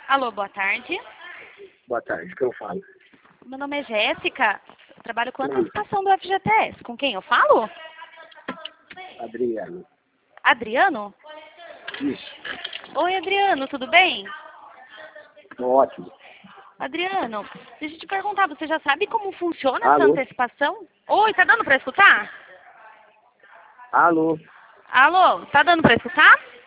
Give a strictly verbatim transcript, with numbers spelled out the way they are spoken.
Alô, boa tarde. Boa tarde, que eu falo. Meu nome é Jéssica. Eu trabalho com Hum. antecipação do F G T S. Com quem eu falo? Adriano. Adriano? Isso. Oi, Adriano, tudo bem? Ótimo. Adriano, deixa eu te perguntar, você já sabe como funciona essa Alô? antecipação? Oi, tá dando pra escutar? Alô? Alô, tá dando pra escutar?